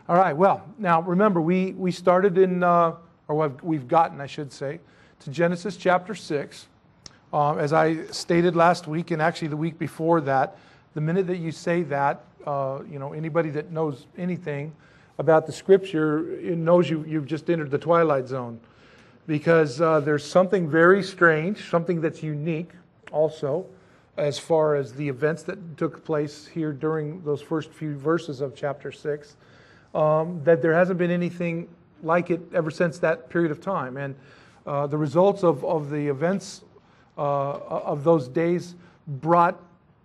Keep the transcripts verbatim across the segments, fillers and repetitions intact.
All right, well, now remember, we, we started in, uh, or we've, we've gotten, I should say, to Genesis chapter six. Um, as I stated last week, and actually the week before that, the minute that you say that, uh, you know, anybody that knows anything about the Scripture it knows you, you've just entered the twilight zone. Because uh, there's something very strange, something that's unique also, as far as the events that took place here during those first few verses of chapter six. Um, that there hasn't been anything like it ever since that period of time. And uh, the results of, of the events uh, of those days brought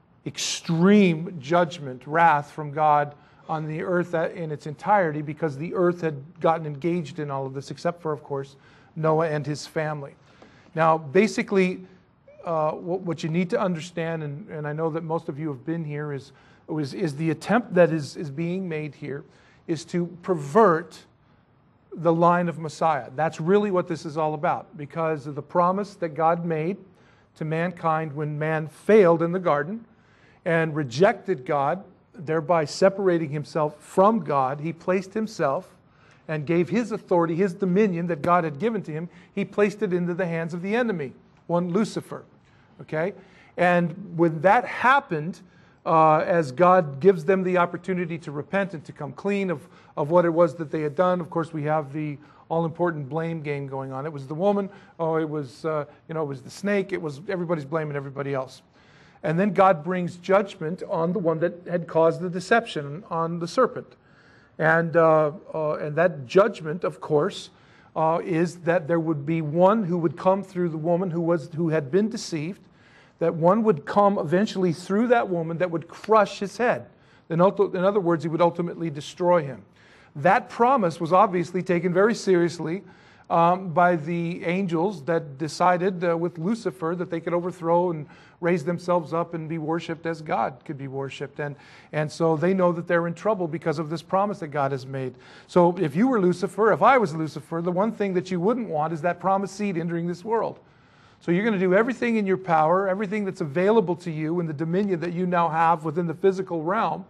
extreme judgment, wrath from God on the earth in its entirety, because the earth had gotten engaged in all of this, except for, of course, Noah and his family. Now, basically, uh, what, what you need to understand, and, and I know that most of you have been here, is, is, is the attempt that is, is being made here is to pervert the line of Messiah. That's really what this is all about, because of the promise that God made to mankind when man failed in the garden and rejected God, thereby separating himself from God. He placed himself and gave his authority, his dominion that God had given to him, he placed it into the hands of the enemy, one Lucifer. Okay? And when that happened, Uh, as God gives them the opportunity to repent and to come clean of, of what it was that they had done. Of course, we have the all-important blame game going on. It was the woman, oh, it was, uh, you know, it was the snake, it was, everybody's blaming everybody else. And then God brings judgment on the one that had caused the deception, on the serpent. And, uh, uh, and that judgment, of course, uh, is that there would be one who would come through the woman who, was, who had been deceived, that one would come eventually through that woman that would crush his head. In other words, he would ultimately destroy him. That promise was obviously taken very seriously um, by the angels that decided uh, with Lucifer that they could overthrow and raise themselves up and be worshipped as God could be worshipped. And, and so they know that they're in trouble because of this promise that God has made. So if you were Lucifer, if I was Lucifer, the one thing that you wouldn't want is that promised seed entering this world. So you're going to do everything in your power, everything that's available to you in the dominion that you now have within the physical realm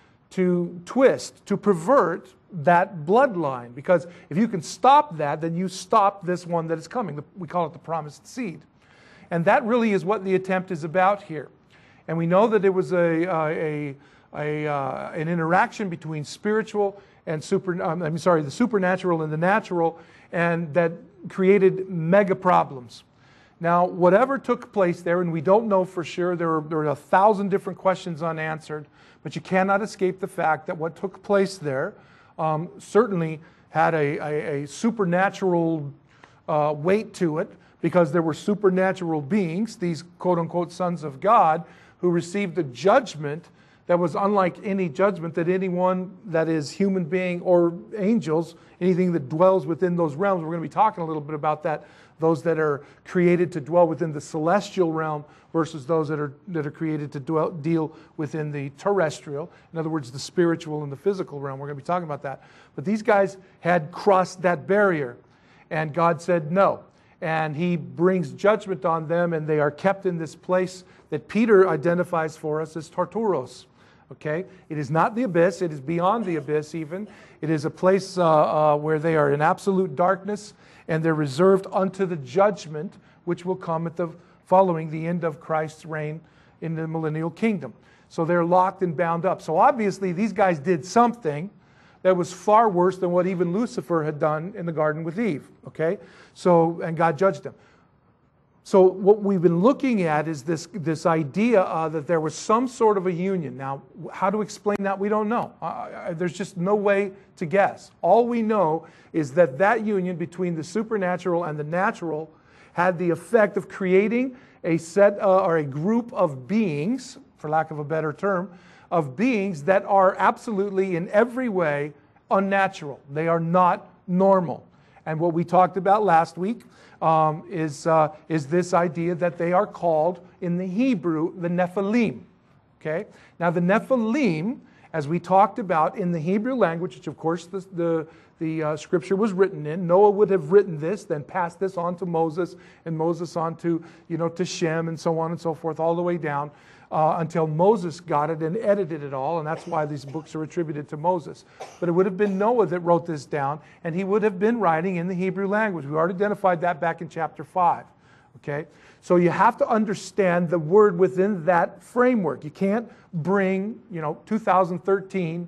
to twist, to pervert that bloodline. Because if you can stop that, then you stop this one that is coming. We call it the promised seed. And that really is what the attempt is about here. And we know that it was a, a, a, uh, an interaction between spiritual and super, um, I'm sorry, the supernatural and the natural, and that created mega problems. Now, whatever took place there, and we don't know for sure, there are, there are a thousand different questions unanswered, but you cannot escape the fact that what took place there um, certainly had a, a, a supernatural uh, weight to it, because there were supernatural beings, these quote-unquote sons of God, who received a judgment that was unlike any judgment that anyone that is human being or angels, anything that dwells within those realms. We're going to be talking a little bit about that. Those that are created to dwell within the celestial realm versus those that are that are created to dwell, deal within the terrestrial. In other words, the spiritual and the physical realm. We're going to be talking about that. But these guys had crossed that barrier, and God said no. And he brings judgment on them, and they are kept in this place that Peter identifies for us as Tartaros. Okay? It is not the abyss. It is beyond the abyss even. It is a place uh, uh, where they are in absolute darkness, and they're reserved unto the judgment which will come at the following the end of Christ's reign in the millennial kingdom. So they're locked and bound up. So obviously these guys did something that was far worse than what even Lucifer had done in the garden with Eve. Okay? So, and God judged them. So what we've been looking at is this, this idea uh, that there was some sort of a union. Now, how to explain that, we don't know. Uh, there's just no way to guess. All we know is that that union between the supernatural and the natural had the effect of creating a set uh, or a group of beings, for lack of a better term, of beings that are absolutely in every way unnatural. They are not normal. And what we talked about last week um, is, uh, is this idea that they are called in the Hebrew the Nephilim. Okay? Now the Nephilim, as we talked about in the Hebrew language, which of course the, the, the uh, scripture was written in, Noah would have written this, then passed this on to Moses, and Moses on to, you know, to Shem, and so on and so forth, all the way down. uh, until Moses got it and edited it all, and that's why these books are attributed to Moses. But it would have been Noah that wrote this down, and he would have been writing in the Hebrew language. We already identified that back in chapter five. Okay? So you have to understand the word within that framework. You can't bring, you know, two thousand thirteen,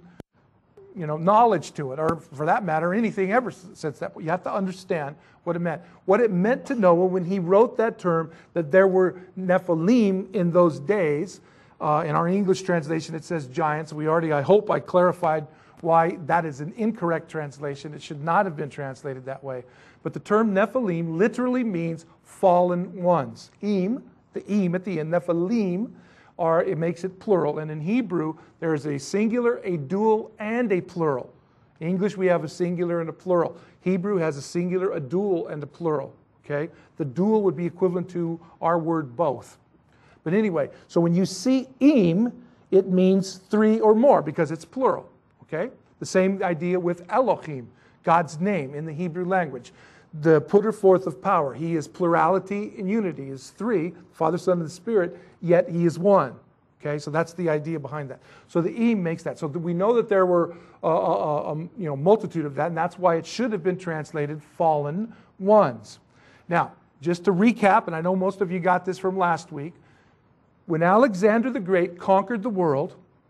you know, knowledge to it, or for that matter, anything ever since that. You have to understand what it meant. What it meant to Noah when he wrote that term, that there were Nephilim in those days. Uh, in our English translation, it says giants. We already, I hope I clarified why that is an incorrect translation. It should not have been translated that way. But the term Nephilim literally means fallen ones. Im, the im at the end, Nephilim, are, it makes it plural. And in Hebrew, there is a singular, a dual, and a plural. In English, we have a singular and a plural. Hebrew has a singular, a dual, and a plural. Okay? The dual would be equivalent to our word both. But anyway, so when you see im, it means three or more because it's plural. Okay? The same idea with Elohim, God's name in the Hebrew language. The putter forth of power. He is plurality and unity. He is three, Father, Son, and the Spirit, yet he is one. Okay, so that's the idea behind that. So the im makes that. So we know that there were a, a, a you know, multitude of that, and that's why it should have been translated fallen ones. Now, just to recap, and I know most of you got this from last week, when Alexander the Great conquered the world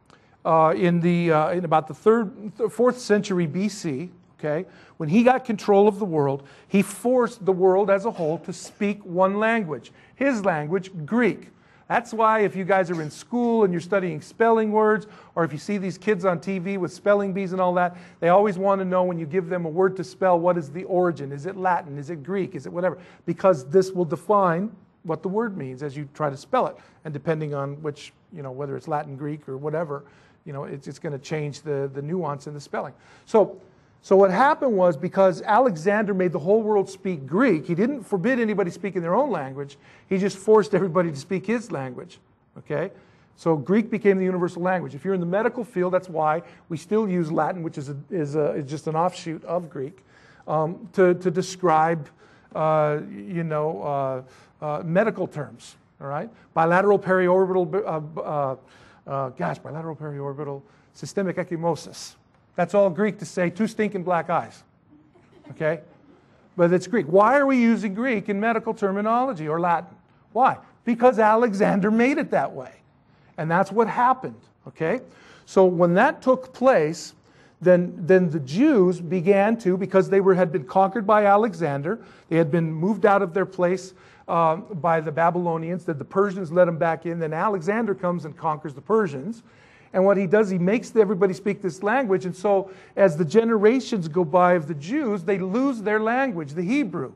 uh, in, the, uh, in about the third, fourth century B C, okay, when he got control of the world, he forced the world as a whole to speak one language. His language, Greek. That's why if you guys are in school and you're studying spelling words, or if you see these kids on T V with spelling bees and all that, they always want to know when you give them a word to spell, what is the origin? Is it Latin? Is it Greek? Is it whatever? Because this will define what the word means as you try to spell it. And depending on which, you know, whether it's Latin, Greek, or whatever, you know, it's, it's going to change the, the nuance in the spelling. So, so what happened was, because Alexander made the whole world speak Greek, he didn't forbid anybody speaking their own language. He just forced everybody to speak his language. Okay? So Greek became the universal language. If you're in the medical field, that's why we still use Latin, which is, a, is, a, is just an offshoot of Greek, um, to, to describe, uh, you know, uh, uh, medical terms. All right? Bilateral periorbital, uh, uh, uh, gosh, bilateral periorbital systemic ecchymosis. That's all Greek to say two stinking black eyes. Okay? But it's Greek. Why are we using Greek in medical terminology or Latin? Why? Because Alexander made it that way. And that's what happened. Okay? So when that took place, then, then the Jews began to, because they were, had been conquered by Alexander, they had been moved out of their place uh, by the Babylonians, that the Persians let them back in, then Alexander comes and conquers the Persians. And what he does, he makes everybody speak this language. And so as the generations go by of the Jews, they lose their language, the Hebrew.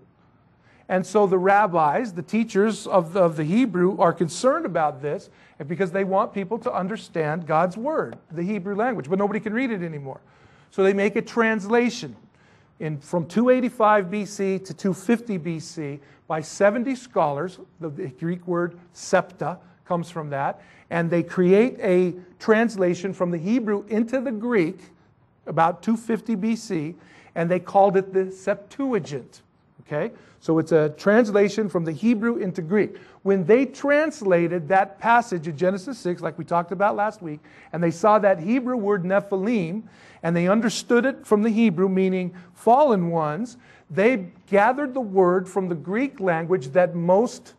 And so the rabbis, the teachers of the, of the Hebrew, are concerned about this because they want people to understand God's word, the Hebrew language. But nobody can read it anymore. So they make a translation in, from two eighty-five B C to two fifty B C by seventy scholars. The, the Greek word septa comes from that. And they create a translation from the Hebrew into the Greek about two fifty B C, and they called it the Septuagint. Okay? So it's a translation from the Hebrew into Greek. When they translated that passage in Genesis six, like we talked about last week, and they saw that Hebrew word Nephilim, and they understood it from the Hebrew, meaning fallen ones, they gathered the word from the Greek language that most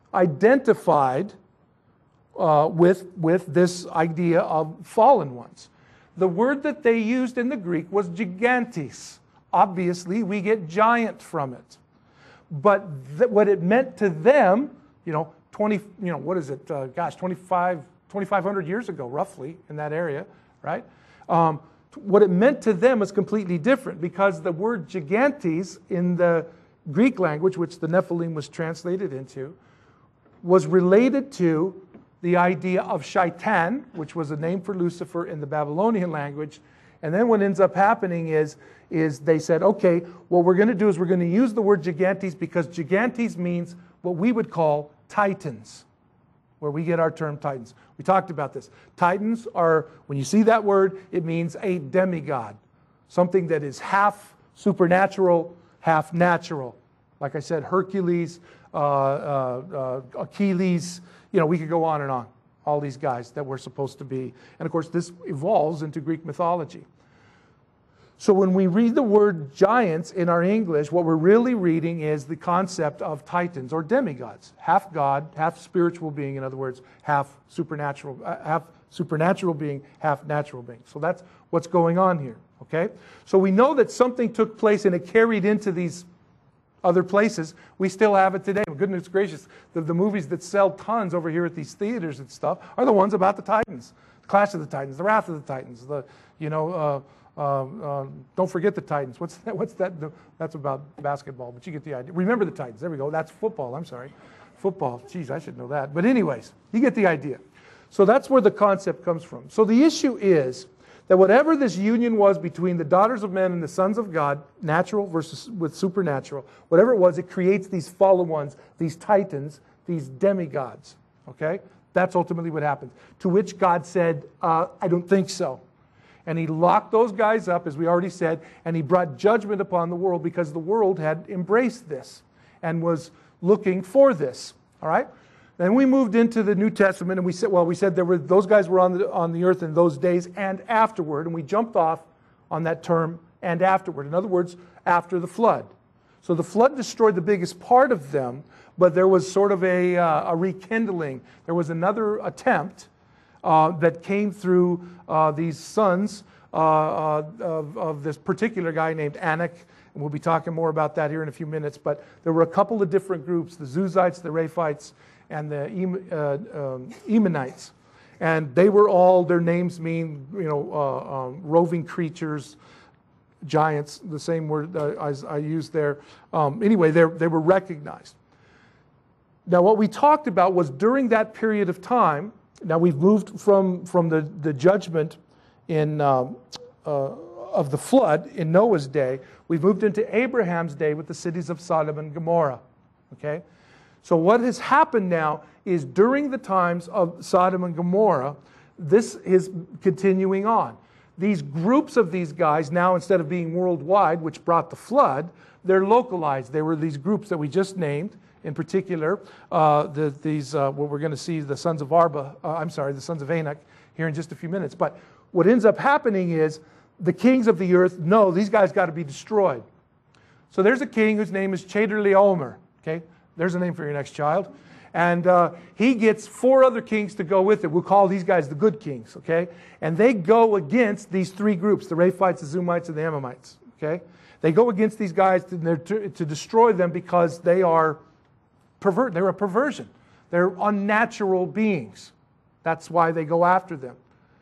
identified Uh, with, with this idea of fallen ones. The word that they used in the Greek was gigantes. Obviously, we get giant from it. But th- what it meant to them, you know, twenty, you know, what is it? Uh, gosh, twenty-five, twenty-five hundred years ago, roughly, in that area, right? Um, what it meant to them is completely different, because the word gigantes in the Greek language, which the Nephilim was translated into, was related to the idea of Shaitan, which was a name for Lucifer in the Babylonian language. And then what ends up happening is, is they said, okay, what we're going to do is we're going to use the word gigantes, because gigantes means what we would call titans, where we get our term titans. We talked about this. Titans are, when you see that word, it means a demigod, something that is half supernatural, half natural. Like I said, Hercules, uh, uh, uh, Achilles, you know, we could go on and on. all these guys that were supposed to be. And of course, this evolves into Greek mythology. So when we read the word giants in our English, what we're really reading is the concept of titans or demigods. Half God, half spiritual being, in other words, half supernatural, uh, half supernatural being, half natural being. So that's what's going on here, okay? So we know that something took place and it carried into these other places. We still have it today. Goodness gracious, the, the movies that sell tons over here at these theaters and stuff are the ones about the Titans. Clash of the Titans, the Wrath of the Titans, the, you know, uh, Uh, uh, don't forget the Titans. What's that? What's that? That's about basketball, but you get the idea. Remember the Titans. There we go. That's football. I'm sorry. Football. Geez, I should know that. But anyways, you get the idea. So that's where the concept comes from. So the issue is that whatever this union was between the daughters of men and the sons of God, natural versus with supernatural, whatever it was, it creates these fallen ones, these titans, these demigods. Okay? That's ultimately what happens. To which God said, uh, I don't think so. And he locked those guys up, as we already said, and he brought judgment upon the world because the world had embraced this and was looking for this. All right? Then we moved into the New Testament, and we said, well, we said there were those guys were on the on the earth in those days and afterward, and we jumped off on that term and afterward. In other words, after the flood. So the flood destroyed the biggest part of them, but there was sort of a, uh, a rekindling. There was another attempt Uh, that came through uh, these sons uh, uh, of, of this particular guy named Anak. And we'll be talking more about that here in a few minutes. But there were a couple of different groups, the Zuzites, the Raphites, and the em, uh, um, Emonites. And they were all, their names mean, you know, uh, um, roving creatures, giants, the same word uh, as I used there. Um, anyway, they were recognized. Now, what we talked about was during that period of time. Now we've moved from, from the, the judgment in, um, uh, of the flood in Noah's day. We've moved into Abraham's day with the cities of Sodom and Gomorrah. Okay? So what has happened now is during the times of Sodom and Gomorrah, this is continuing on. These groups of these guys now, instead of being worldwide, which brought the flood, they're localized. They were these groups that we just named. In particular, uh, the, these, uh, what we're going to see, the sons of Arba, uh, I'm sorry, the sons of Anak, here in just a few minutes. But what ends up happening is the kings of the earth know these guys got to be destroyed. So there's a king whose name is Chedorlaomer. Okay, there's a name for your next child. And uh, he gets four other kings to go with it. We'll call these guys the good kings. Okay, and they go against these three groups: the Raphites, the Zumites, and the Ammonites. Okay, they go against these guys to, to, to destroy them because they are pervert. They're a perversion. They're unnatural beings. That's why they go after them.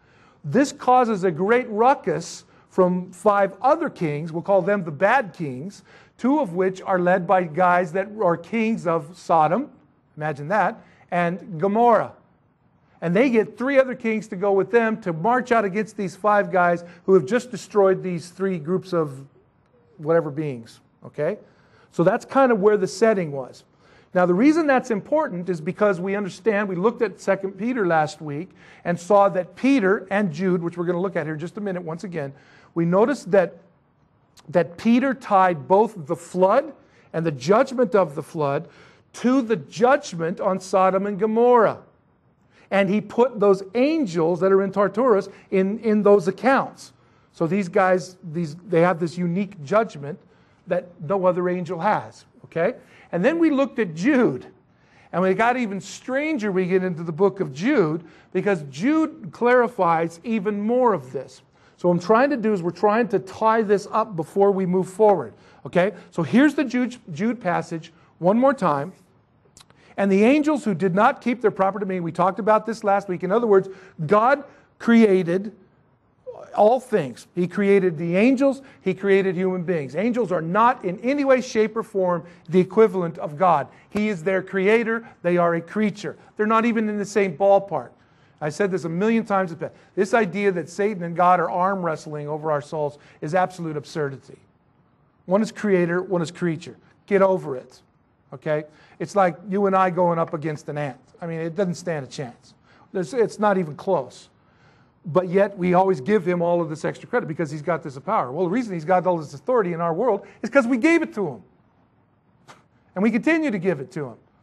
This causes a great ruckus from five other kings. We'll call them the bad kings, two of which are led by guys that are kings of Sodom, imagine that, and Gomorrah. And they get three other kings to go with them to march out against these five guys who have just destroyed these three groups of whatever beings. Okay? So that's kind of where the setting was. Now, the reason that's important is because we understand, we looked at Second Peter last week and saw that Peter and Jude, which we're going to look at here in just a minute once again, we noticed that, that Peter tied both the flood and the judgment of the flood to the judgment on Sodom and Gomorrah. And he put those angels that are in Tartarus in, in those accounts. So these guys, these, they have this unique judgment that no other angel has. Okay? And then we looked at Jude. And when it got even stranger, we get into the book of Jude, because Jude clarifies even more of this. So what I'm trying to do is we're trying to tie this up before we move forward. Okay? So here's the Jude, Jude passage one more time. And the angels who did not keep their proper domain, we talked about this last week. In other words, God created all things. He created the angels. He created human beings. Angels are not in any way, shape, or form the equivalent of God. He is their creator. They are a creature. They're not even in the same ballpark. I said this a million times. This idea that Satan and God are arm wrestling over our souls is absolute absurdity. One is creator, one is creature. Get over it. Okay? It's like you and I going up against an ant. I mean, it doesn't stand a chance. There's, it's not even close. But yet we always give him all of this extra credit because he's got this power. Well, the reason he's got all this authority in our world is because we gave it to him. And we continue to give it to him.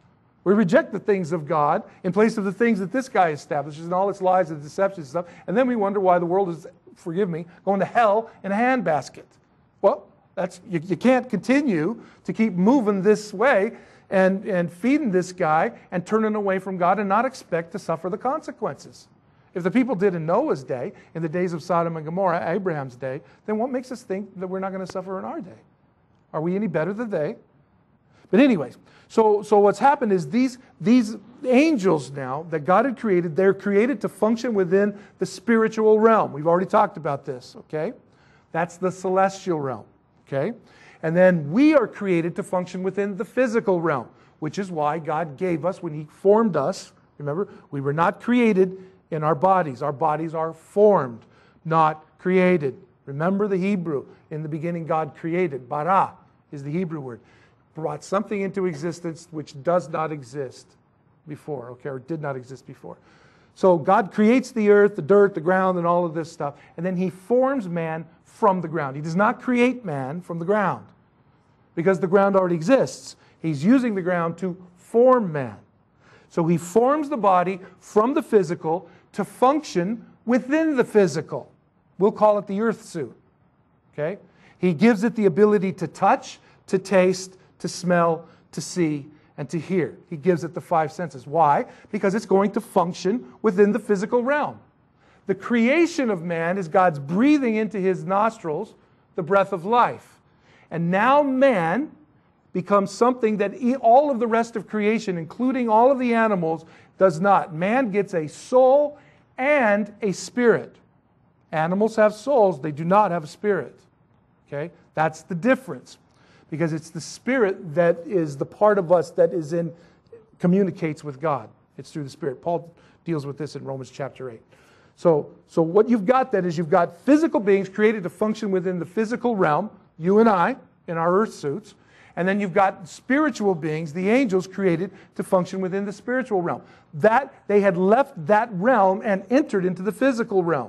We reject the things of God in place of the things that this guy establishes and all its lies and deceptions and stuff. And then we wonder why the world is, forgive me, going to hell in a handbasket. Well, that's you, you can't continue to keep moving this way and, and feeding this guy and turning away from God and not expect to suffer the consequences. If the people did in Noah's day, in the days of Sodom and Gomorrah, Abraham's day, then what makes us think that we're not going to suffer in our day? Are we any better than they? But anyways, so, so what's happened is these, these angels now that God had created, they're created to function within the spiritual realm. We've already talked about this, okay? That's the celestial realm, okay? And then we are created to function within the physical realm, which is why God gave us, when He formed us, remember, we were not created in our bodies. Our bodies are formed, not created. Remember the Hebrew. In the beginning, God created. Bara is the Hebrew word. Brought something into existence which does not exist before, okay, or did not exist before. So God creates the earth, the dirt, the ground, and all of this stuff, and then He forms man from the ground. He does not create man from the ground because the ground already exists. He's using the ground to form man. So He forms the body from the physical to function within the physical. We'll call it the earth suit, okay? He gives it the ability to touch, to taste, to smell, to see, and to hear. He gives it the five senses. Why? Because it's going to function within the physical realm. The creation of man is God's breathing into his nostrils the breath of life. And now man becomes something that all of the rest of creation, including all of the animals, does not. Man gets a soul and a spirit. Animals have souls, they do not have a spirit. Okay? That's the difference. Because it's the Spirit that is the part of us that is in, communicates with God. It's through the Spirit. Paul deals with this in Romans chapter eight. So, so what you've got then is you've got physical beings created to function within the physical realm, you and I, in our earth suits. And then you've got spiritual beings, the angels, created to function within the spiritual realm. That, they had left that realm and entered into the physical realm.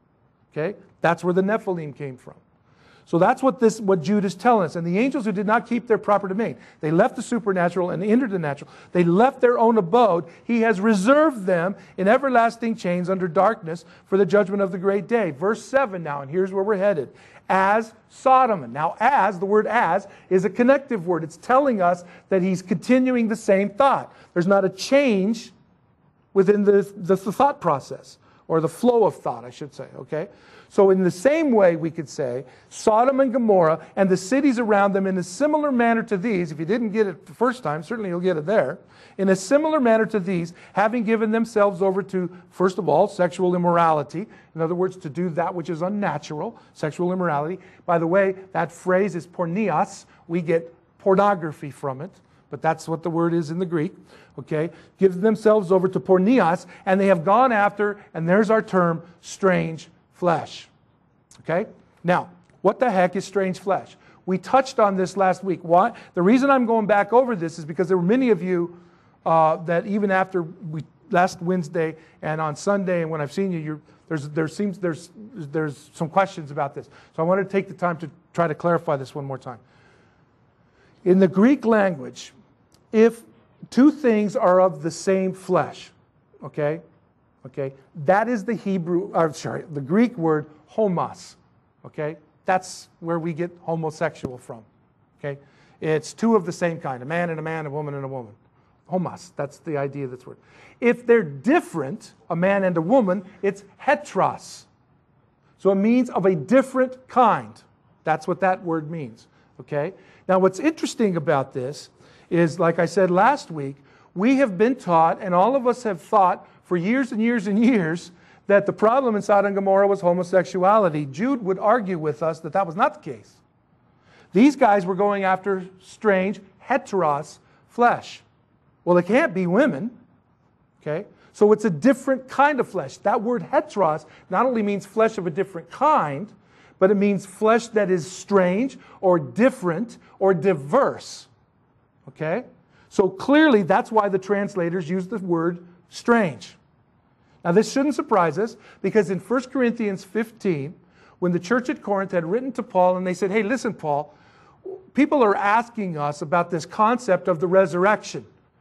Okay? That's where the Nephilim came from. So that's what this, what Jude is telling us. And the angels who did not keep their proper domain, they left the supernatural and entered the natural. They left their own abode. He has reserved them in everlasting chains under darkness for the judgment of the great day. Verse seven now, and here's where we're headed. As Sodom. Now, as, the word as, is a connective word. It's telling us that he's continuing the same thought. There's not a change within the, the, the thought process, or the flow of thought, I should say, okay? So in the same way, we could say, Sodom and Gomorrah and the cities around them in a similar manner to these, if you didn't get it the first time, certainly you'll get it there, in a similar manner to these, having given themselves over to, first of all, sexual immorality, in other words, to do that which is unnatural, sexual immorality. By the way, that phrase is porneos. We get pornography from it, but that's what the word is in the Greek, okay? Gives themselves over to porneos, and they have gone after, and there's our term, strange flesh. Okay? Now, what the heck is strange flesh? We touched on this last week. Why? The reason I'm going back over this is because there were many of you uh, that even after we last Wednesday and on Sunday, and when I've seen you, you're, there's there seems there's there's some questions about this. So I want to take the time to try to clarify this one more time. In the Greek language, if two things are of the same flesh, okay? Okay, that is the Hebrew, or sorry, the Greek word homos. Okay, that's where we get homosexual from. Okay, it's two of the same kind, a man and a man, a woman and a woman. Homos, that's the idea of this word. If they're different, a man and a woman, it's heteros. So it means of a different kind. That's what that word means. Okay, now what's interesting about this is, like I said last week, we have been taught, and all of us have thought for years and years and years, that the problem in Sodom and Gomorrah was homosexuality. Jude would argue with us that that was not the case. These guys were going after strange, heteros flesh. Well, it can't be women, okay? So it's a different kind of flesh. That word heteros not only means flesh of a different kind, but it means flesh that is strange or different or diverse, okay? So clearly, that's why the translators use the word strange. Now, this shouldn't surprise us, because in First Corinthians fifteen, when the church at Corinth had written to Paul and they said, hey, listen, Paul, people are asking us about this concept of the resurrection.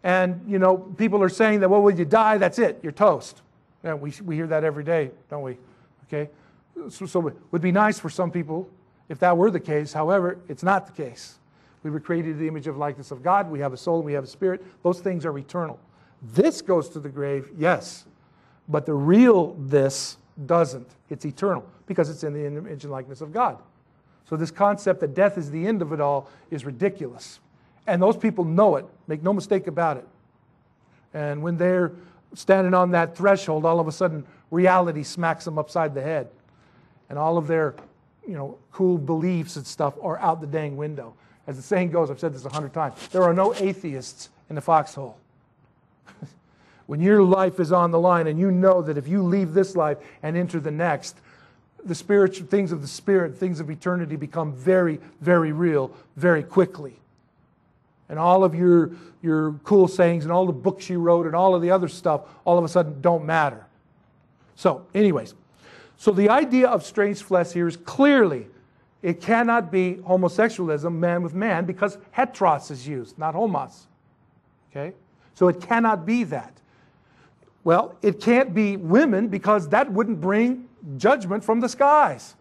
And, you know, people are saying that, well, when you die, that's it, you're toast. Yeah, we, we hear that every day, don't we? Okay? So, so it would be nice for some people if that were the case. However, it's not the case. We were created in the image of likeness of God. We have a soul, we have a spirit. Those things are eternal. This goes to the grave, yes. But the real this doesn't. It's eternal because it's in the image and likeness of God. So this concept that death is the end of it all is ridiculous. And those people know it. Make no mistake about it. And when they're standing on that threshold, all of a sudden reality smacks them upside the head. And all of their, you know, cool beliefs and stuff are out the dang window. As the saying goes, I've said this a hundred times, there are no atheists in the foxhole. When your life is on the line and you know that if you leave this life and enter the next, the spiritual things of the spirit, things of eternity become very, very real very quickly. And all of your, your cool sayings and all the books you wrote and all of the other stuff all of a sudden don't matter. So, anyways, so the idea of strange flesh here is clearly it cannot be homosexualism, man with man, because heteros is used, not homos. Okay? So it cannot be that. Well, it can't be women because that wouldn't bring judgment from the skies.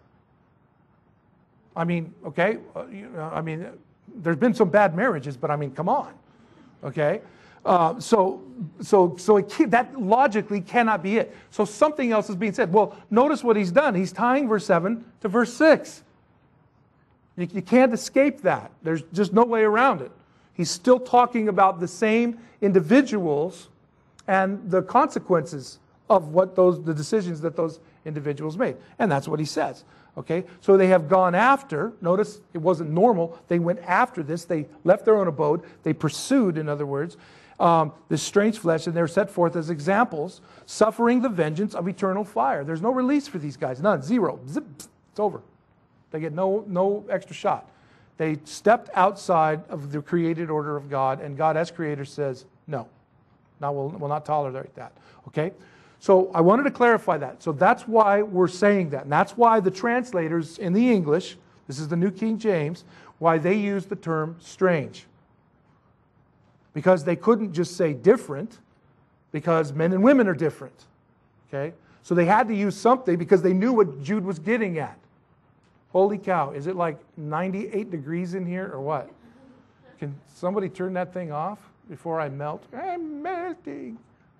I mean, okay, uh, you know, I mean, there's been some bad marriages, but I mean, come on, okay? Uh, so, so, so it can't, that logically cannot be it. So something else is being said. Well, notice what he's done. He's tying verse seven to verse six. You, you can't escape that. There's just no way around it. He's still talking about the same individuals and the consequences of what those, the decisions that those individuals made. And that's what he says. Okay? So they have gone after, notice it wasn't normal, they went after this, they left their own abode, they pursued, in other words, um, this strange flesh, and they're set forth as examples, suffering the vengeance of eternal fire. There's no release for these guys, none, zero, zip, it's over. They get no, no extra shot. They stepped outside of the created order of God, and God as creator says, no. Now we'll, we'll not tolerate that. Okay? So I wanted to clarify that. So that's why we're saying that. And that's why the translators in the English, this is the New King James, why they use the term strange. Because they couldn't just say different, because men and women are different. Okay? So they had to use something because they knew what Jude was getting at. Holy cow, is it like ninety-eight degrees in here or what? Can somebody turn that thing off before I melt? I'm melting.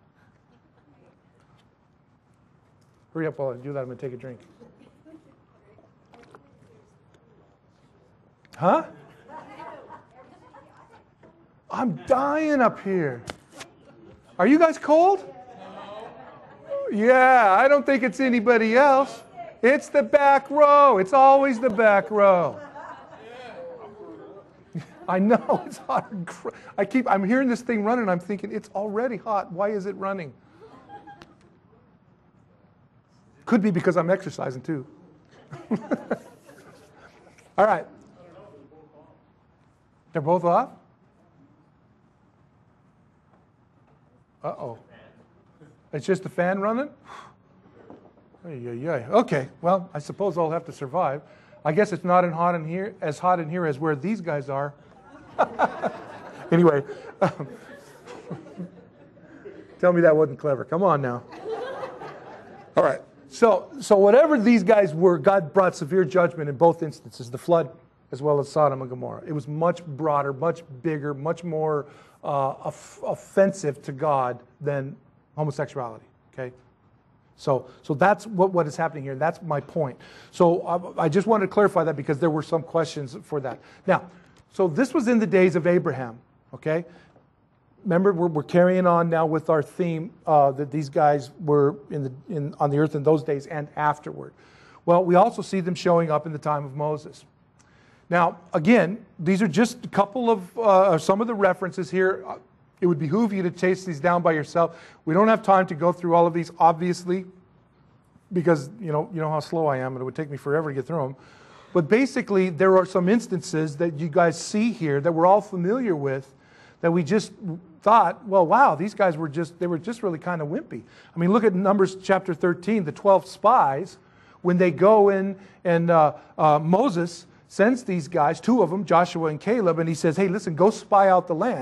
Hurry up while I do that. I'm going to take a drink. Huh? I'm dying up here. Are you guys cold? Yeah, I don't think it's anybody else. It's the back row. It's always the back row. I know it's hot. I keep. I'm hearing this thing running. I'm thinking it's already hot. Why is it running? Could be because I'm exercising too. All right. They're both off? Uh-oh. It's just the fan running? Okay, well, I suppose I'll have to survive. I guess it's not in hot in here, as hot in here as where these guys are. Anyway. Um, tell me that wasn't clever. Come on now. All right. So, so whatever these guys were, God brought severe judgment in both instances, the flood as well as Sodom and Gomorrah. It was much broader, much bigger, much more uh, off- offensive to God than homosexuality. Okay, so so that's what, what is happening here, and that's my point. So I, I just wanted to clarify that because there were some questions for that. Now, so this was in the days of Abraham. Okay. Remember, we're, we're carrying on now with our theme uh, that these guys were in the, in, on the earth in those days and afterward. Well, we also see them showing up in the time of Moses. Now, again, these are just a couple of, uh, some of the references here. It would behoove you to chase these down by yourself. We don't have time to go through all of these, obviously, because you know, you know how slow I am, and it would take me forever to get through them. But basically, there are some instances that you guys see here that we're all familiar with, that we just thought, well, wow, these guys were just, they were just really kind of wimpy. I mean, look at Numbers chapter thirteen, the twelve spies, when they go in and uh, uh, Moses sends these guys, two of them, Joshua and Caleb, and he says, hey, listen, go spy out the land.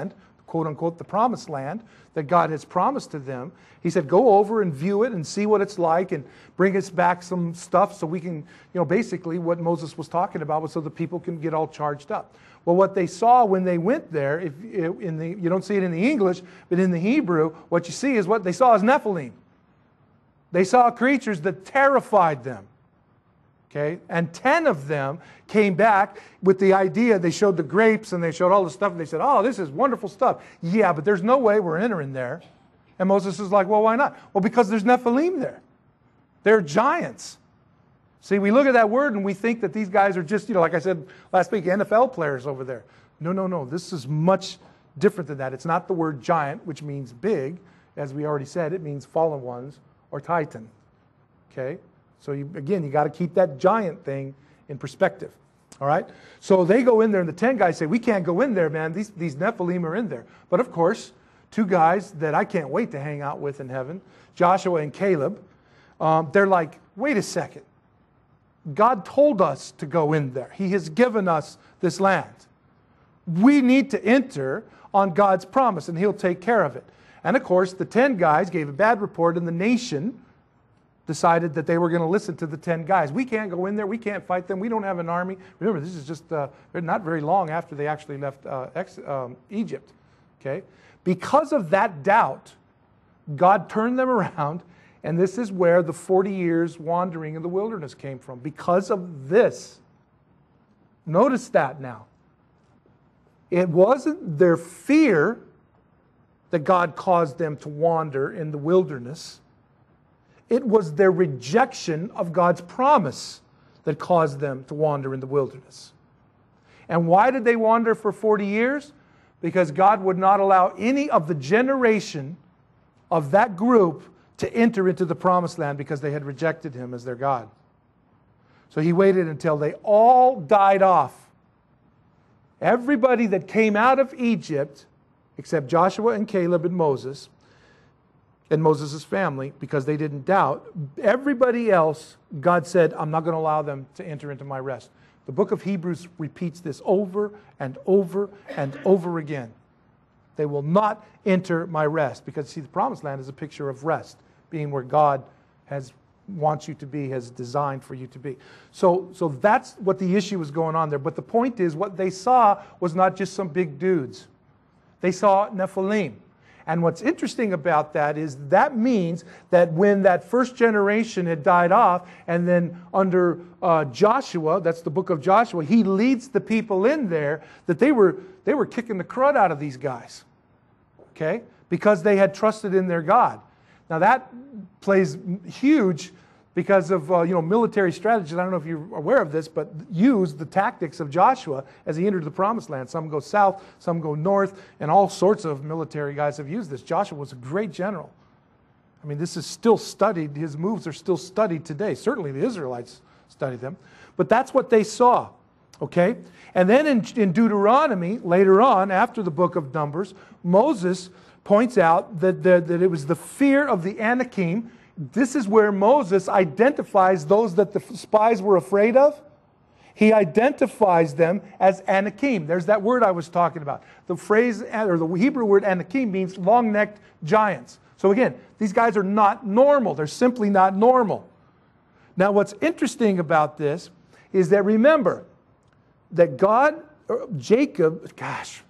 quote-unquote, the promised land that God has promised to them. He said, go over and view it and see what it's like and bring us back some stuff so we can, you know, basically what Moses was talking about was so the people can get all charged up. Well, what they saw when they went there, if in the, you don't see it in the English, but in the Hebrew, what you see is what they saw is Nephilim. They saw creatures that terrified them. Okay, and ten of them came back with the idea. They showed the grapes and they showed all the stuff and they said, oh, this is wonderful stuff. Yeah, but there's no way we're entering there. And Moses is like, well, why not? Well, because there's Nephilim there. They're giants. See, we look at that word and we think that these guys are just, you know, like I said last week, N F L players over there. No, no, no. This is much different than that. It's not the word giant, which means big. As we already said, it means fallen ones or titan. Okay? So you, again, you got to keep that giant thing in perspective. All right? So they go in there and the ten guys say, we can't go in there, man. These, these Nephilim are in there. But of course, two guys that I can't wait to hang out with in heaven, Joshua and Caleb, um, they're like, wait a second. God told us to go in there. He has given us this land. We need to enter on God's promise and He'll take care of it. And of course, the ten guys gave a bad report and the nation decided that they were going to listen to the ten guys. We can't go in there. We can't fight them. We don't have an army. Remember, this is just uh, not very long after they actually left uh, ex um, Egypt. Okay? Because of that doubt, God turned them around, and this is where the forty years wandering in the wilderness came from. Because of this. Notice that now. It wasn't their fear that God caused them to wander in the wilderness. It was their rejection of God's promise that caused them to wander in the wilderness. And why did they wander for forty years? Because God would not allow any of the generation of that group to enter into the promised land because they had rejected Him as their God. So He waited until they all died off. Everybody that came out of Egypt, except Joshua and Caleb and Moses, and Moses' family, because they didn't doubt. Everybody else, God said, I'm not going to allow them to enter into my rest. The book of Hebrews repeats this over and over and over again. They will not enter my rest. Because, see, the promised land is a picture of rest, being where God has wants you to be, has designed for you to be. So, so that's what the issue was going on there. But the point is, what they saw was not just some big dudes. They saw Nephilim. And what's interesting about that is that means that when that first generation had died off, and then under uh, Joshua, that's the book of Joshua, he leads the people in there, that they were, they were kicking the crud out of these guys. Okay? Because they had trusted in their God. Now that plays huge because of uh, you know, military strategies. I don't know if you're aware of this, but use the tactics of Joshua as he entered the promised land. Some go south, some go north, and all sorts of military guys have used this. Joshua was a great general. I mean, this is still studied. His moves are still studied today. Certainly the Israelites studied them. But that's what they saw. Okay? And then in, in Deuteronomy, later on, after the book of Numbers, Moses points out that, the, that it was the fear of the Anakim. This is where Moses identifies those that the spies were afraid of. He identifies them as Anakim. There's that word I was talking about. The phrase, or the Hebrew word Anakim, means long-necked giants. So again, these guys are not normal. They're simply not normal. Now what's interesting about this is that, remember, that God, Jacob, gosh,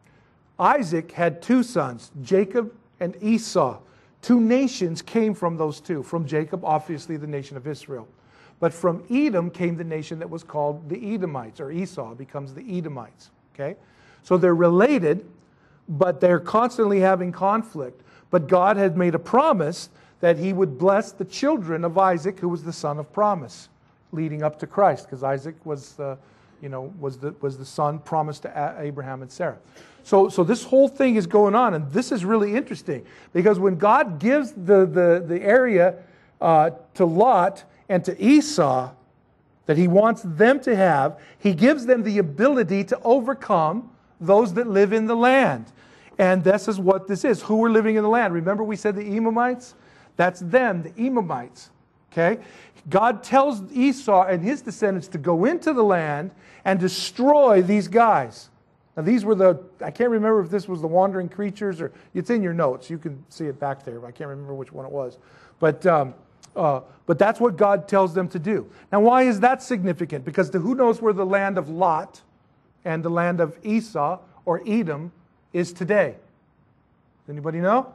Isaac had two sons, Jacob and Esau. Two nations came from those two. From Jacob, obviously the nation of Israel. But from Edom came the nation that was called the Edomites, or Esau becomes the Edomites. Okay? So they're related, but they're constantly having conflict. But God had made a promise that He would bless the children of Isaac, who was the son of promise, leading up to Christ, because Isaac was, uh, you know, was the was the son promised to Abraham and Sarah. So, so this whole thing is going on, and this is really interesting, because when God gives the, the, the area uh, to Lot and to Esau that He wants them to have, He gives them the ability to overcome those that live in the land. And this is what this is. Who were living in the land? Remember we said the Edomites? That's them, the Edomites. Okay? God tells Esau and his descendants to go into the land and destroy these guys. Now these were the, I can't remember if this was the wandering creatures or, it's in your notes. You can see it back there. I can't remember which one it was. But, um, uh, but that's what God tells them to do. Now why is that significant? Because the, who knows where the land of Lot and the land of Esau or Edom is today? Anybody know?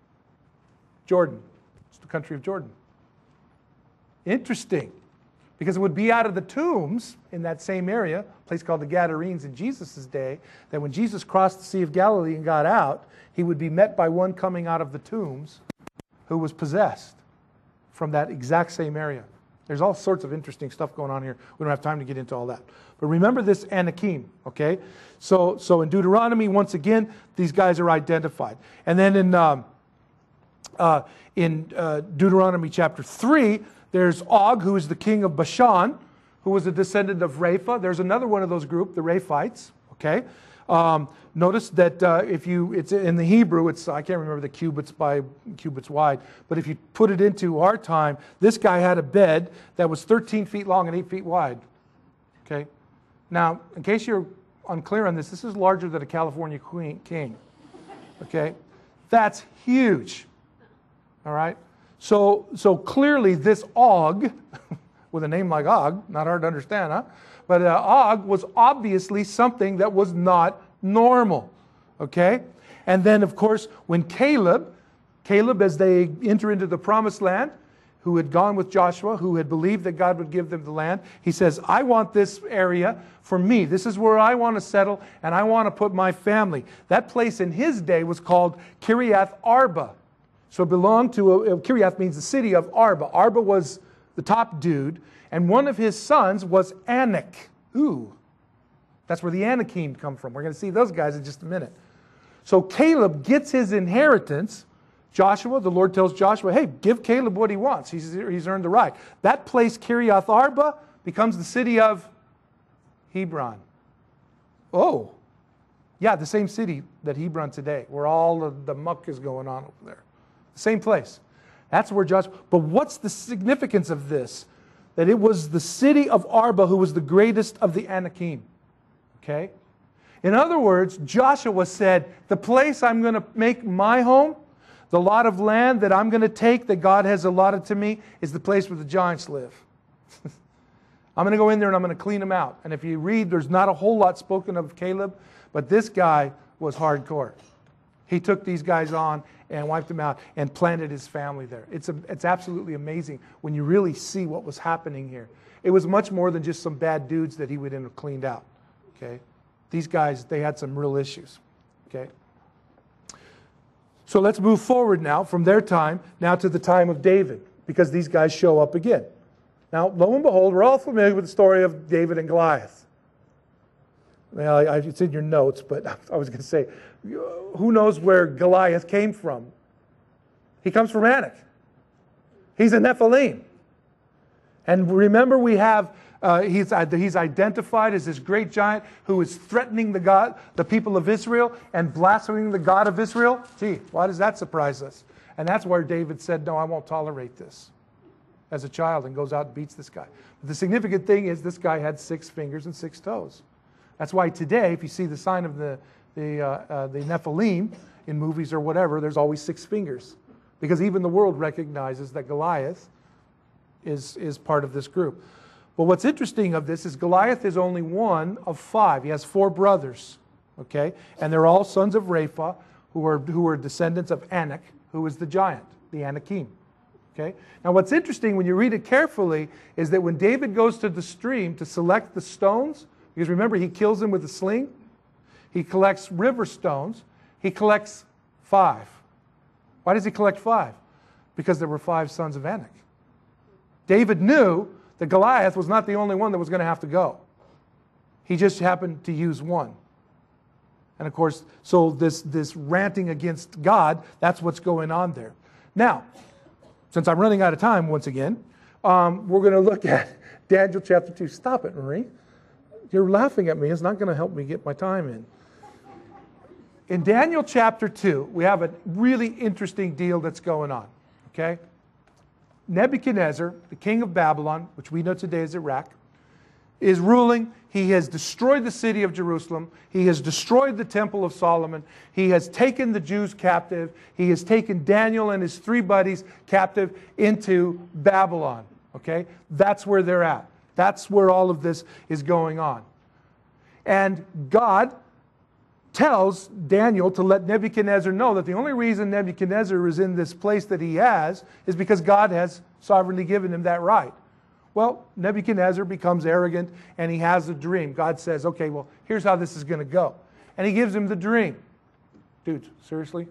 Jordan. It's the country of Jordan. Interesting. Because it would be out of the tombs in that same area, a place called the Gadarenes in Jesus' day, that when Jesus crossed the Sea of Galilee and got out, he would be met by one coming out of the tombs who was possessed from that exact same area. There's all sorts of interesting stuff going on here. We don't have time to get into all that. But remember this Anakim, okay? So, so in Deuteronomy, once again, these guys are identified. And then in, um, uh, in uh, Deuteronomy chapter three, there's Og, who is the king of Bashan, who was a descendant of Rapha. There's another one of those group, the Raphites, okay? Um, notice that uh, if you, it's in the Hebrew, it's, I can't remember the cubits by cubits wide, but if you put it into our time, this guy had a bed that was thirteen feet long and eight feet wide, okay? Now, in case you're unclear on this, this is larger than a California queen, king, okay? That's huge, all right? So, so clearly this Og, with a name like Og, not hard to understand, huh? But uh, Og was obviously something that was not normal, okay? And then, of course, when Caleb, Caleb, as they enter into the promised land, who had gone with Joshua, who had believed that God would give them the land, he says, I want this area for me. This is where I want to settle, and I want to put my family. That place in his day was called Kiriath Arba. So it belonged to, a, Kiriath means the city of Arba. Arba was the top dude, and one of his sons was Anak. Ooh, that's where the Anakim come from. We're going to see those guys in just a minute. So Caleb gets his inheritance. Joshua, the Lord tells Joshua, hey, give Caleb what he wants. He's, he's earned the right. That place, Kiriath Arba, becomes the city of Hebron. Oh, yeah, the same city that Hebron today, where all the, the muck is going on over there. Same place. That's where Joshua, but what's the significance of this? That it was the city of Arba who was the greatest of the Anakim. Okay? In other words, Joshua said, the place I'm going to make my home, the lot of land that I'm going to take that God has allotted to me, is the place where the giants live. I'm going to go in there and I'm going to clean them out. And if you read, there's not a whole lot spoken of Caleb, but this guy was hardcore. He took these guys on and wiped them out and planted his family there. It's, a, it's absolutely amazing when you really see what was happening here. It was much more than just some bad dudes that he would have cleaned out. Okay? These guys, they had some real issues. Okay? So let's move forward now from their time now to the time of David, because these guys show up again. Now, lo and behold, we're all familiar with the story of David and Goliath. Well, I, it's in your notes, but I was going to say, who knows where Goliath came from? He comes from Anak. He's a Nephilim. And remember, we have, uh, he's, he's identified as this great giant who is threatening the God, the people of Israel and blaspheming the God of Israel. Gee, why does that surprise us? And that's where David said, no, I won't tolerate this, as a child, and goes out and beats this guy. But the significant thing is this guy had six fingers and six toes. That's why today, if you see the sign of the, the, uh, uh, the Nephilim in movies or whatever, there's always six fingers. Because even the world recognizes that Goliath is, is part of this group. But what's interesting of this is Goliath is only one of five. He has four brothers, okay? And they're all sons of Rapha, who are, who are descendants of Anak, who is the giant, the Anakim. Okay? Now what's interesting when you read it carefully is that when David goes to the stream to select the stones, because remember, he kills him with a sling. He collects river stones. He collects five. Why does he collect five? Because there were five sons of Anak. David knew that Goliath was not the only one that was going to have to go. He just happened to use one. And of course, so this, this ranting against God, that's what's going on there. Now, since I'm running out of time once again, um, we're going to look at Daniel chapter two. Stop it, Marie. You're laughing at me. It's not going to help me get my time in. In Daniel chapter two, we have a really interesting deal that's going on. Okay? Nebuchadnezzar, the king of Babylon, which we know today as Iraq, is ruling. He has destroyed the city of Jerusalem. He has destroyed the temple of Solomon. He has taken the Jews captive. He has taken Daniel and his three buddies captive into Babylon. Okay? That's where they're at. That's where all of this is going on. And God tells Daniel to let Nebuchadnezzar know that the only reason Nebuchadnezzar is in this place that he has is because God has sovereignly given him that right. Well, Nebuchadnezzar becomes arrogant and he has a dream. God says, okay, well, here's how this is going to go. And he gives him the dream. Dude, seriously?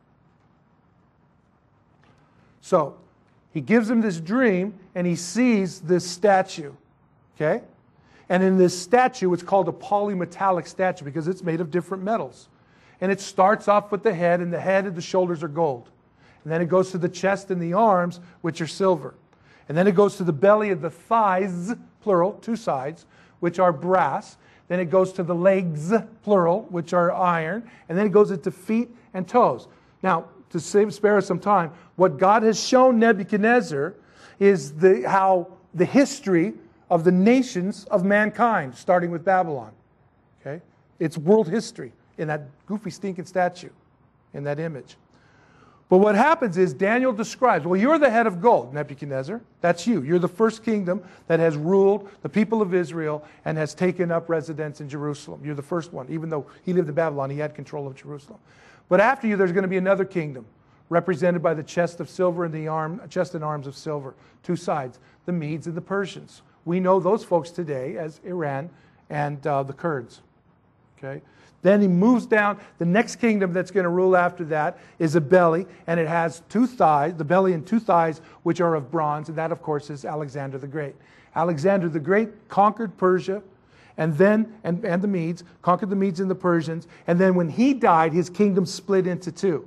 So, he gives him this dream and he sees this statue. Okay? And in this statue, it's called a polymetallic statue because it's made of different metals. And it starts off with the head, and the head and the shoulders are gold. And then it goes to the chest and the arms, which are silver. And then it goes to the belly and the thighs, plural, two sides, which are brass. Then it goes to the legs, plural, which are iron. And then it goes into feet and toes. Now, to save, spare us some time, what God has shown Nebuchadnezzar is the, how the history of the nations of mankind, starting with Babylon. Okay? It's world history in that goofy, stinking statue, in that image. But what happens is Daniel describes, well, you're the head of gold, Nebuchadnezzar. That's you. You're the first kingdom that has ruled the people of Israel and has taken up residence in Jerusalem. You're the first one. Even though he lived in Babylon, he had control of Jerusalem. But after you, there's going to be another kingdom, represented by the chest of silver and the arm, chest and arms of silver. Two sides, the Medes and the Persians. We know those folks today as Iran and uh, the Kurds. Okay? Then he moves down. The next kingdom that's going to rule after that is a belly, and it has two thighs, the belly and two thighs, which are of bronze, and that, of course, is Alexander the Great. Alexander the Great conquered Persia, and then, and, and the Medes, conquered the Medes and the Persians, and then when he died, his kingdom split into two,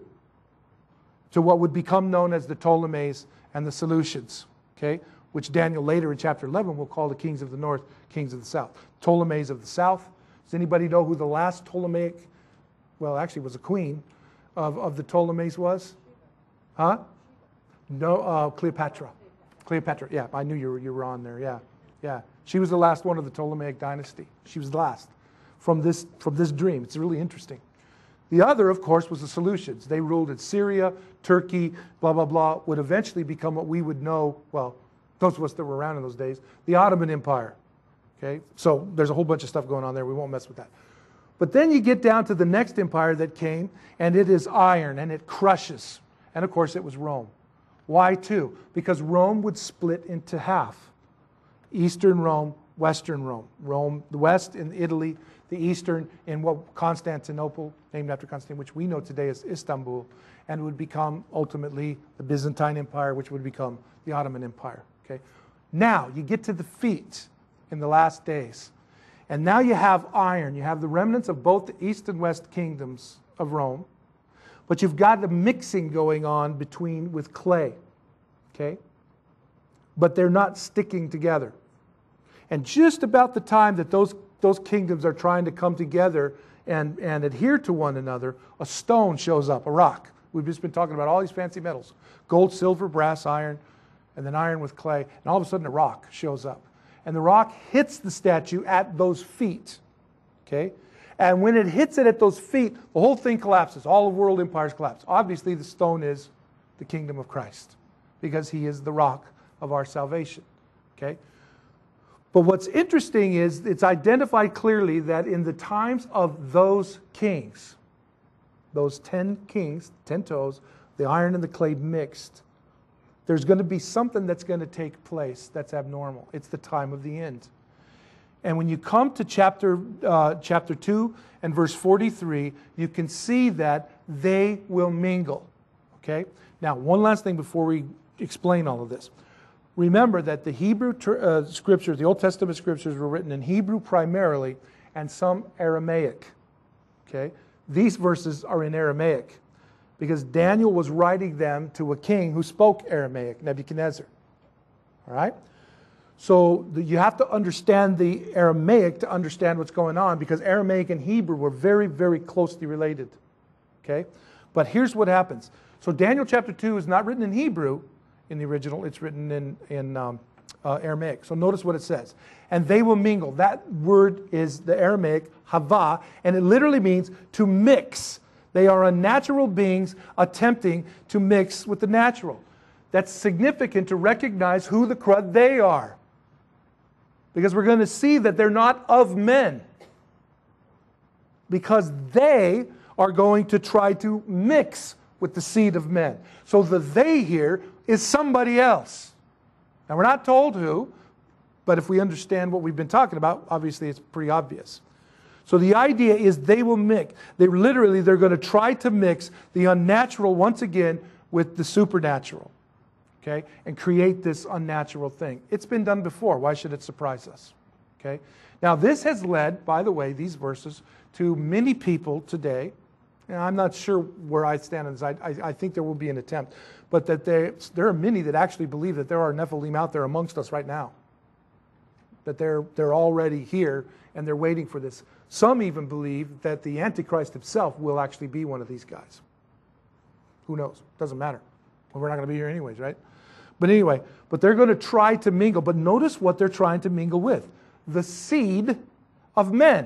to what would become known as the Ptolemies and the Seleucids. Okay? Which Daniel later in chapter eleven will call the kings of the north, kings of the south. Ptolemies of the south. Does anybody know who the last Ptolemaic, well, actually was a queen of, of the Ptolemies was? Huh? No, uh, Cleopatra. Cleopatra, yeah, I knew you were, you were on there, yeah. Yeah, she was the last one of the Ptolemaic dynasty. She was the last from this, from this dream. It's really interesting. The other, of course, was the Seleucids. They ruled in Syria, Turkey, blah, blah, blah, would eventually become what we would know, well, those of us that were around in those days, the Ottoman Empire. Okay? So there's a whole bunch of stuff going on there. We won't mess with that. But then you get down to the next empire that came, and it is iron, and it crushes. And of course, it was Rome. Why two? Because Rome would split into half. Eastern Rome, Western Rome. Rome, the West in Italy, the Eastern in what Constantinople, named after Constantine, which we know today as Istanbul, and would become ultimately the Byzantine Empire, which would become the Ottoman Empire. Okay. Now, you get to the feet in the last days. And now you have iron. You have the remnants of both the East and West kingdoms of Rome. But you've got the mixing going on between with clay. Okay? But they're not sticking together. And just about the time that those, those kingdoms are trying to come together and, and adhere to one another, a stone shows up, a rock. We've just been talking about all these fancy metals. Gold, silver, brass, iron, and then iron with clay, and all of a sudden a rock shows up. And the rock hits the statue at those feet. Okay? And when it hits it at those feet, the whole thing collapses. All of world empires collapse. Obviously, the stone is the kingdom of Christ, because he is the rock of our salvation. Okay? But what's interesting is it's identified clearly that in the times of those kings, those ten kings, ten toes, the iron and the clay mixed, there's going to be something that's going to take place that's abnormal. It's the time of the end. And when you come to chapter, uh, chapter two and verse forty-three, you can see that they will mingle. Okay? Now, one last thing before we explain all of this. Remember that the Hebrew uh, scriptures, the Old Testament scriptures, were written in Hebrew primarily and some Aramaic. Okay? These verses are in Aramaic, because Daniel was writing them to a king who spoke Aramaic, Nebuchadnezzar. All right? So the, you have to understand the Aramaic to understand what's going on, because Aramaic and Hebrew were very, very closely related. Okay? But here's what happens. So Daniel chapter two is not written in Hebrew in the original. It's written in, in um, uh, Aramaic. So notice what it says. And they will mingle. That word is the Aramaic hava, and it literally means to mix. They are unnatural beings attempting to mix with the natural. That's significant to recognize who the crud they are. Because we're going to see that they're not of men. Because they are going to try to mix with the seed of men. So the they here is somebody else. Now we're not told who, but if we understand what we've been talking about, obviously it's pretty obvious. So the idea is they will mix. They literally, they're going to try to mix the unnatural once again with the supernatural. Okay? And create this unnatural thing. It's been done before. Why should it surprise us? Okay? Now this has led, by the way, these verses, to many people today, and I'm not sure where I stand on this. I, I, I think there will be an attempt, but that there, there are many that actually believe that there are Nephilim out there amongst us right now. That they're, they're already here and they're waiting for this. Some even believe that the Antichrist himself will actually be one of these guys. Who knows? Doesn't matter. Well, we're not going to be here anyways, right? But anyway, but they're going to try to mingle. But notice what they're trying to mingle with. The seed of men.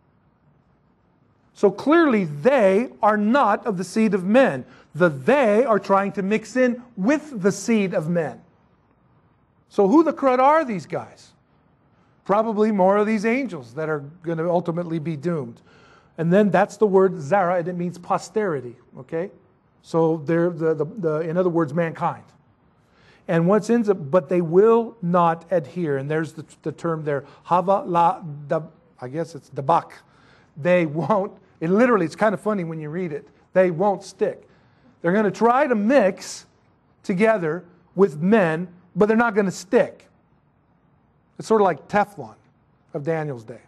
So clearly they are not of the seed of men. The they are trying to mix in with the seed of men. So who the crud are these guys? Probably more of these angels that are going to ultimately be doomed. And then that's the word zara, and it means posterity. Okay? So they're the, the, the in other words, mankind. And what's ends up, but they will not adhere. And there's the, the term there, hava la, da, I guess it's dabak. They won't, it literally, it's kind of funny when you read it. They won't stick. They're going to try to mix together with men, but they're not going to stick. It's sort of like Teflon of Daniel's day.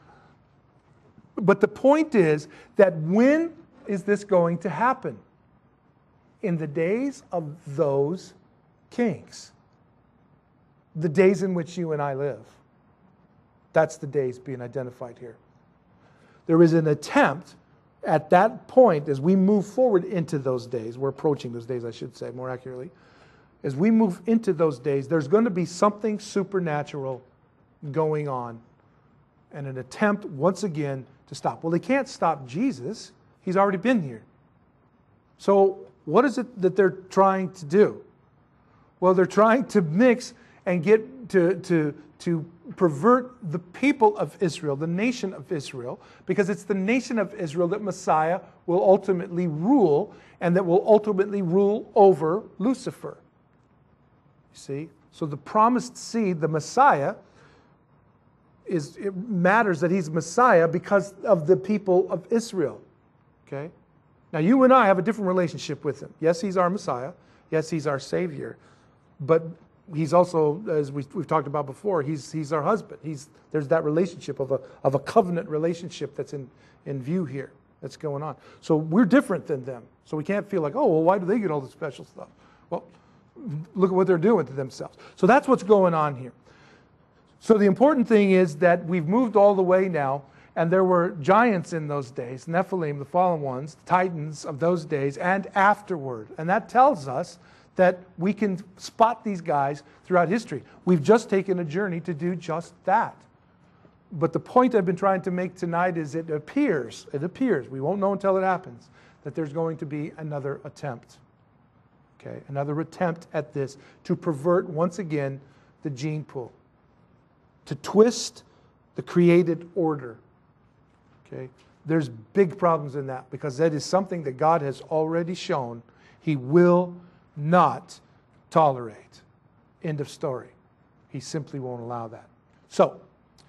But the point is that when is this going to happen? In the days of those kings. The days in which you and I live. That's the days being identified here. There is an attempt at that point as we move forward into those days. We're approaching those days, I should say, more accurately. As we move into those days, there's going to be something supernatural going on. And an attempt, once again, to stop. Well, they can't stop Jesus. He's already been here. So what is it that they're trying to do? Well, they're trying to mix and get to, to, to pervert the people of Israel, the nation of Israel, because it's the nation of Israel that Messiah will ultimately rule, and that will ultimately rule over Lucifer. You see? So the promised seed, the Messiah, is, it matters that he's Messiah because of the people of Israel. Okay? Now you and I have a different relationship with him. Yes, he's our Messiah. Yes, he's our Savior. But he's also, as we, we've talked about before, he's, he's our husband. He's, there's that relationship of a, of a covenant relationship that's in, in view here, that's going on. So we're different than them. So we can't feel like, oh, well, why do they get all the special stuff? Well, look at what they're doing to themselves. So that's what's going on here. So the important thing is that we've moved all the way now, and there were giants in those days, Nephilim, the fallen ones, the titans of those days, and afterward. And that tells us that we can spot these guys throughout history. We've just taken a journey to do just that. But the point I've been trying to make tonight is it appears, it appears, we won't know until it happens, that there's going to be another attempt. Okay, another attempt at this to pervert once again the gene pool. To twist the created order. Okay, there's big problems in that because that is something that God has already shown He will not tolerate. End of story. He simply won't allow that. So,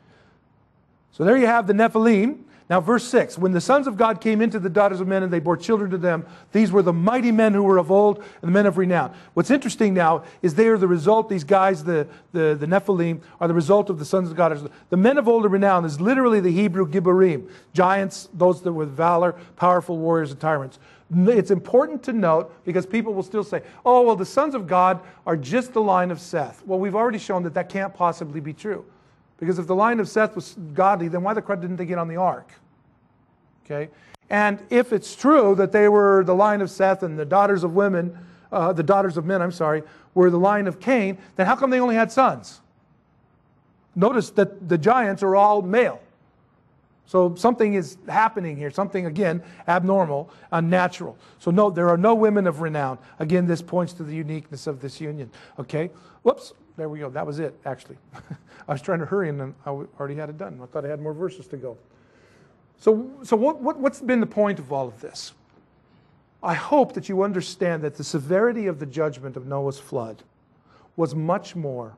so there you have the Nephilim. Now verse six, when the sons of God came into the daughters of men and they bore children to them, these were the mighty men who were of old and the men of renown. What's interesting now is they are the result, these guys, the, the, the Nephilim, are the result of the sons of God. The men of old and renown is literally the Hebrew Gibborim, giants, those that with valor, powerful warriors and tyrants. It's important to note because people will still say, oh, well, the sons of God are just the line of Seth. Well, we've already shown that that can't possibly be true. Because if the line of Seth was godly, then why the crud didn't they get on the ark? Okay? And if it's true that they were the line of Seth and the daughters of women uh, the daughters of men, I'm sorry, were the line of Cain, then how come they only had sons? Notice that the giants are all male. So something is happening here, something, again, abnormal, unnatural. So no, there are no women of renown. Again, this points to the uniqueness of this union. Okay? Whoops, there we go. That was it, actually. I was trying to hurry and I already had it done. I thought I had more verses to go. So, so what, what, what's been the point of all of this? I hope that you understand that the severity of the judgment of Noah's flood was much more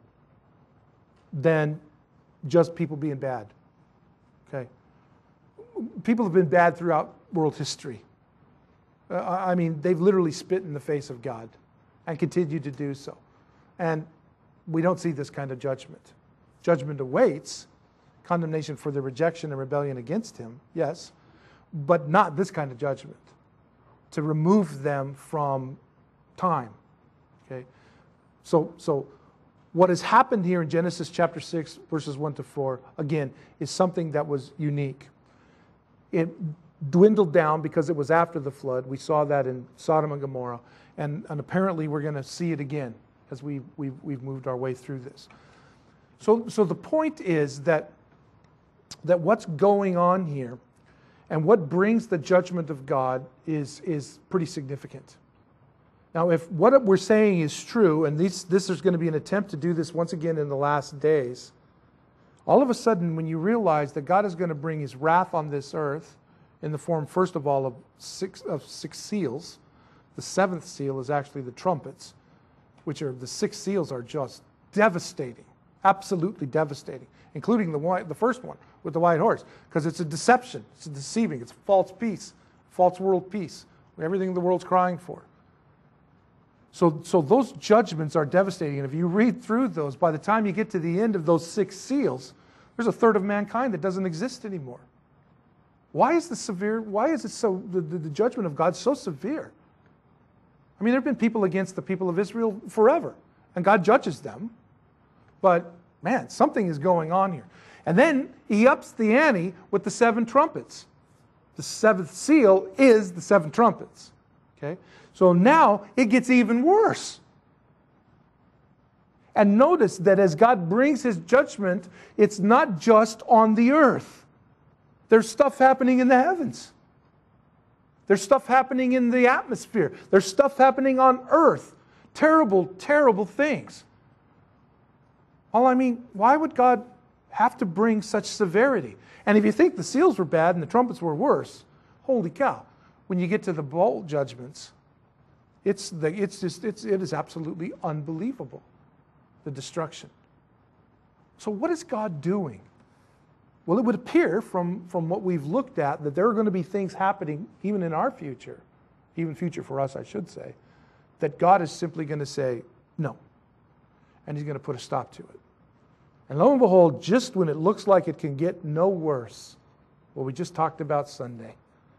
than just people being bad. Okay? People have been bad throughout world history. Uh, I mean, they've literally spit in the face of God and continue to do so. And we don't see this kind of judgment. Judgment awaits, condemnation for the rejection and rebellion against him, yes, but not this kind of judgment, to remove them from time. Okay? So, so what has happened here in Genesis chapter six, verses one to four, again, is something that was unique. It dwindled down because it was after the flood. We saw that in Sodom and Gomorrah. And, and apparently we're going to see it again as we, we've, we've moved our way through this. So, so the point is that, that what's going on here and what brings the judgment of God is, is pretty significant. Now, if what we're saying is true, and this, this is going to be an attempt to do this once again in the last days, all of a sudden, when you realize that God is going to bring his wrath on this earth in the form, first of all, of six, of six seals. The seventh seal is actually the trumpets, which are, the six seals are just devastating, absolutely devastating, including the, white, the first one with the white horse, because it's a deception, it's a deceiving, it's false peace, false world peace, everything the world's crying for. So, so those judgments are devastating. And if you read through those, by the time you get to the end of those six seals, there's a third of mankind that doesn't exist anymore. Why is the severe, why is it so, the, the, the judgment of God so severe? I mean, there have been people against the people of Israel forever, and God judges them. But, man, something is going on here. And then he ups the ante with the seven trumpets. The seventh seal is the seven trumpets. Okay? So now it gets even worse. And notice that as God brings his judgment, it's not just on the earth. There's stuff happening in the heavens. There's stuff happening in the atmosphere. There's stuff happening on earth. Terrible, terrible things. All I mean, why would God have to bring such severity? And if you think the seals were bad and the trumpets were worse, holy cow. When you get to the bowl judgments, It's, the, it's just, it's, it is absolutely unbelievable, the destruction. So what is God doing? Well, it would appear from, from what we've looked at that there are going to be things happening even in our future, even future for us, I should say, that God is simply going to say, no. And he's going to put a stop to it. And lo and behold, just when it looks like it can get no worse, what we just talked about Sunday,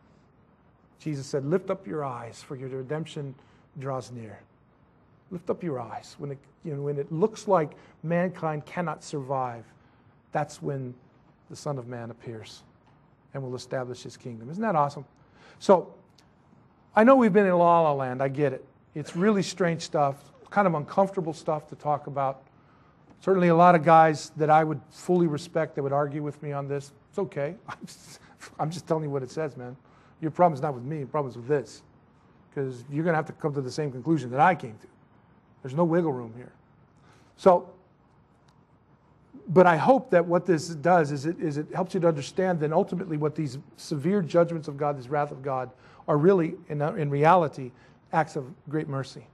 Jesus said, lift up your eyes, for your redemption draws near. Lift up your eyes. When it, you know, when it looks like mankind cannot survive, that's when the Son of Man appears and will establish his kingdom. Isn't that awesome? So, I know we've been in La La Land. I get it. It's really strange stuff, kind of uncomfortable stuff to talk about. Certainly a lot of guys that I would fully respect that would argue with me on this. It's okay. I'm just, I'm just telling you what it says, man. Your problem's not with me, your problem's with this. Because you're going to have to come to the same conclusion that I came to. There's no wiggle room here. So, but I hope that what this does is it, is it helps you to understand that ultimately what these severe judgments of God, this wrath of God, are really, in, in reality, acts of great mercy.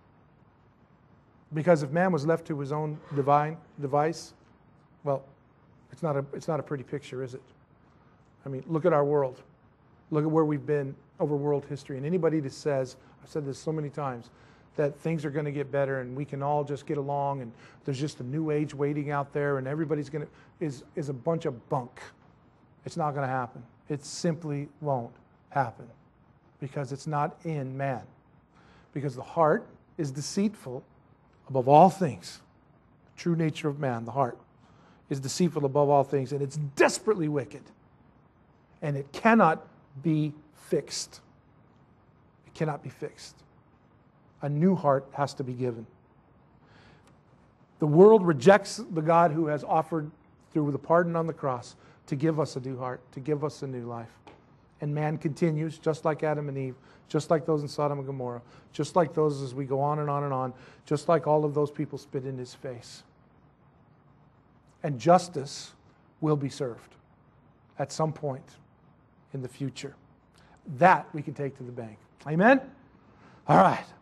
Because if man was left to his own divine device, well, it's not a, it's not a pretty picture, is it? I mean, look at our world. Look at where we've been over world history. And anybody that says, I've said this so many times, that things are going to get better and we can all just get along and there's just a new age waiting out there and everybody's going to, is, is a bunch of bunk. It's not going to happen. It simply won't happen because it's not in man. Because the heart is deceitful above all things. The true nature of man, the heart, is deceitful above all things and it's desperately wicked. And it cannot be fixed. It cannot be fixed. A new heart has to be given. The world rejects the God who has offered through the pardon on the cross to give us a new heart, to give us a new life. And man continues, just like Adam and Eve, just like those in Sodom and Gomorrah, just like those as we go on and on and on, just like all of those people spit in his face. And justice will be served at some point in the future. That we can take to the bank. Amen? All right.